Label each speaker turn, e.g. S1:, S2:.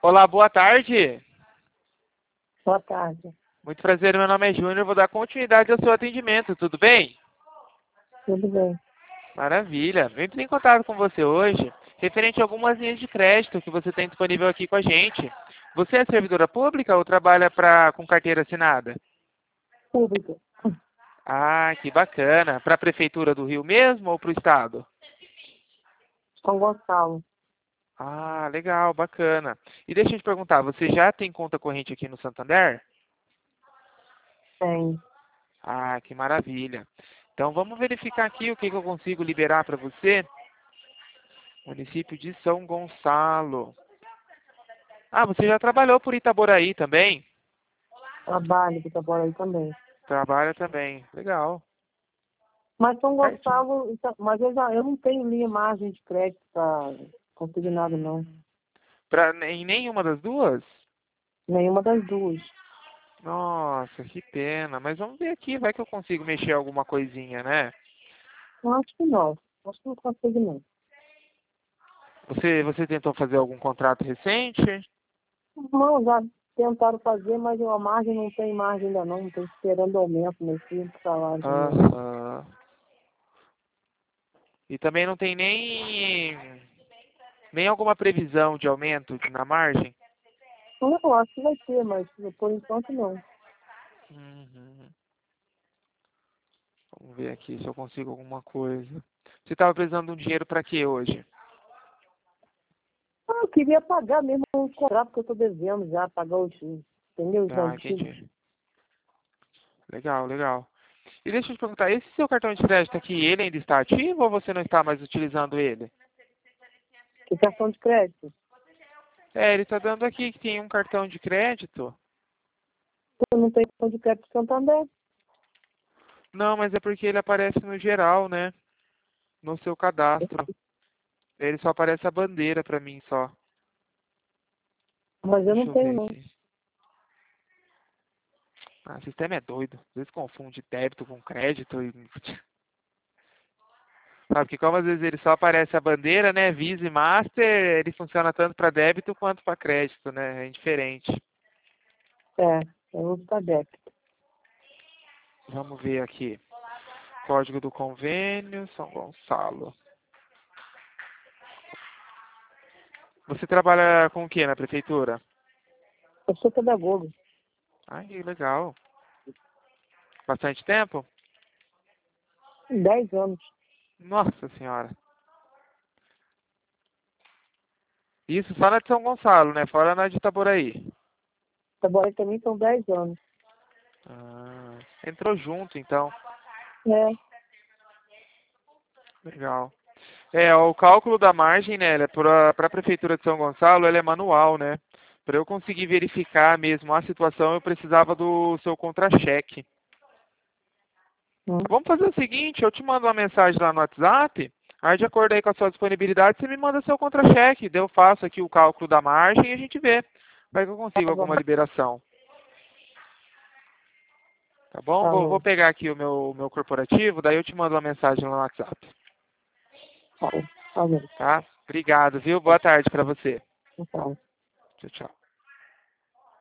S1: Olá, boa tarde.
S2: Boa tarde.
S1: Muito prazer, meu nome é Júnior. Vou dar continuidade ao seu atendimento, tudo bem?
S2: Tudo bem.
S1: Maravilha. Venho entrar em contato com você hoje, referente a algumas linhas de crédito que você tem disponível aqui com a gente. Você é servidora pública ou trabalha com carteira assinada?
S2: Público.
S1: Ah, que bacana. Para a Prefeitura do Rio mesmo ou para o Estado?
S2: São Gonçalo.
S1: Ah, legal, bacana. E deixa eu te perguntar, você já tem conta corrente aqui no Santander?
S2: Tem.
S1: Ah, que maravilha. Então vamos verificar aqui o que eu consigo liberar para você. Município de São Gonçalo. Ah, você já trabalhou por Itaboraí também?
S2: Trabalho que trabalho aí também.
S1: Trabalha também. Legal.
S2: Mas São
S1: Certinho.
S2: Gonçalo, mas eu não tenho linha margem de crédito para consignado, não.
S1: Em nenhuma das duas?
S2: Nenhuma das duas.
S1: Nossa, que pena. Mas vamos ver aqui, vai que eu consigo mexer alguma coisinha, né?
S2: Eu acho que não. Acho que não consigo, não.
S1: Você tentou fazer algum contrato recente?
S2: Não, já tentaram fazer, mas a margem não tem margem ainda não. Estou esperando aumento nesse salário do meu.
S1: Aham. E também não tem nem alguma previsão de aumento na margem?
S2: Eu acho que vai ter, mas por enquanto não.
S1: Uhum. Vamos ver aqui se eu consigo alguma coisa. Você estava precisando de um dinheiro para quê hoje?
S2: Ah, eu queria pagar mesmo o contrato que eu estou devendo já, pagar os, entendeu? Os
S1: Ah,
S2: antigos.
S1: entendi. Legal, legal. E deixa eu te perguntar, esse seu cartão de crédito aqui, ele ainda está ativo ou você não está mais utilizando ele?
S2: Que cartão de crédito?
S1: É, ele está dando aqui que tem um cartão de crédito.
S2: Eu não tenho cartão de crédito Santander.
S1: Não, mas é porque ele aparece no geral, né? No seu cadastro. Ele só aparece a bandeira para mim só.
S2: Mas eu não
S1: Deixa eu
S2: tenho,
S1: ver
S2: não.
S1: aqui. Ah, o sistema é doido. Às vezes confunde débito com crédito e... Sabe que como às vezes ele só aparece a bandeira, né? Visa e Master, ele funciona tanto para débito quanto para crédito, né? É indiferente.
S2: É, eu uso da débito.
S1: Vamos ver aqui. Código do convênio, São Gonçalo. Você trabalha com o que na prefeitura?
S2: Eu sou pedagogo.
S1: Ai, legal. Bastante tempo?
S2: 10 anos.
S1: Nossa senhora. Isso só na de São Gonçalo, né? Fora na de Itaboraí.
S2: Trabalhei também são 10 anos.
S1: Ah, entrou junto, então.
S2: É,
S1: Legal. É, o cálculo da margem, né, para a Prefeitura de São Gonçalo, ele é manual, né? Para eu conseguir verificar mesmo a situação, eu precisava do seu contra-cheque.
S2: hum,
S1: Vamos fazer o seguinte, eu te mando uma mensagem lá no WhatsApp, aí de acordo aí com a sua disponibilidade, você me manda seu contra-cheque, daí eu faço aqui o cálculo da margem e a gente vê. Vai que eu consigo
S2: tá bom,
S1: alguma liberação. Tá bom?
S2: tá
S1: Vou
S2: bom,
S1: pegar aqui o meu corporativo, daí eu te mando uma mensagem lá no WhatsApp.
S2: tá bom, tá bom,
S1: Tá? Obrigado, viu? Boa tarde para você.
S2: tá bom.
S1: Tchau, tchau.